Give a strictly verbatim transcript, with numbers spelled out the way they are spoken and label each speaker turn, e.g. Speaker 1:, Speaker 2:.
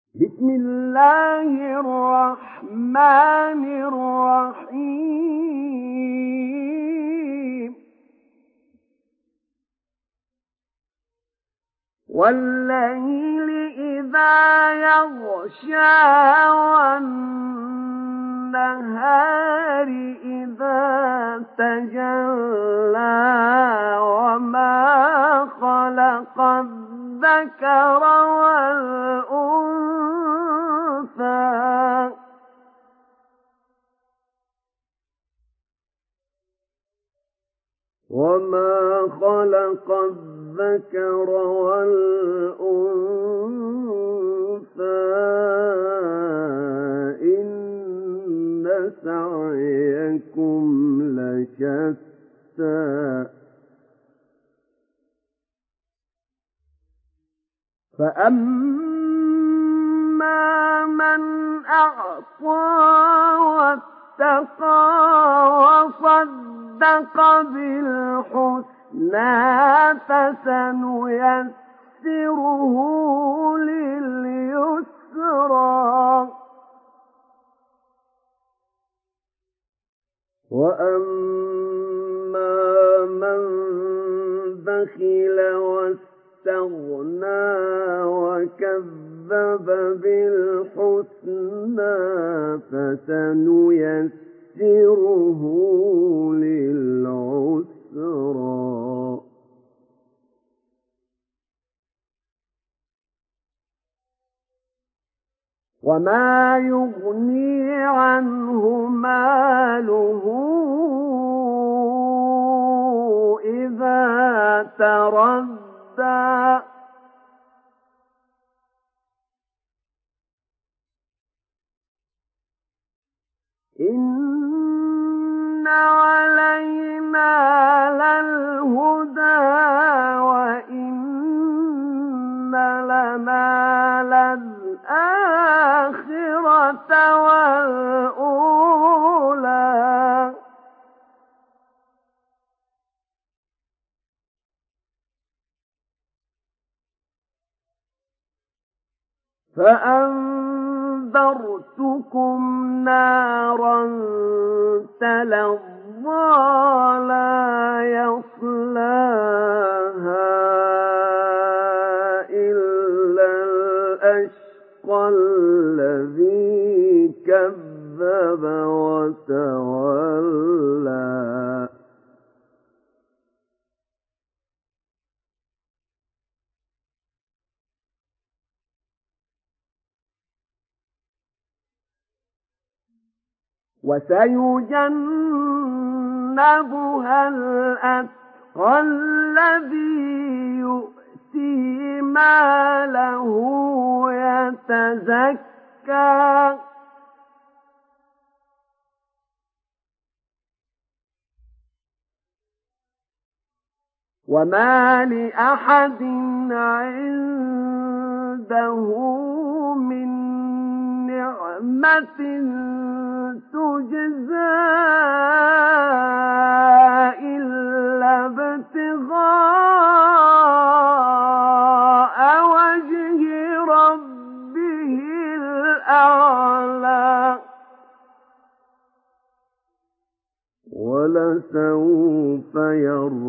Speaker 1: بسم الله الرحمن الرحيم والليل إذا يغشى والنهار إذا تجلى وما خلق الذكر والأنثى وما خلق الذكر والأنثى إن سعيكم لشتى فأما من أعطى واتقى وصدق بالحسنى فسنيسره لليسرى وأما من بخل واستغنى وكذب بالحسنى فسنيسره للعسرى وما يغني عنه ماله إذا تردى إن علينا للهدى وإن لنا للآخرة والأولى فأنذرتكم نارا تلظى لا يصلاها إلا الأشقى الذي كذب وتولى وسيجنبها الأتقى الذي يؤتي ماله يتزكى وما لأحد عنده من نعمة تجزى إلا ابتغاء وجه ربه الأعلى ولسوف يرضى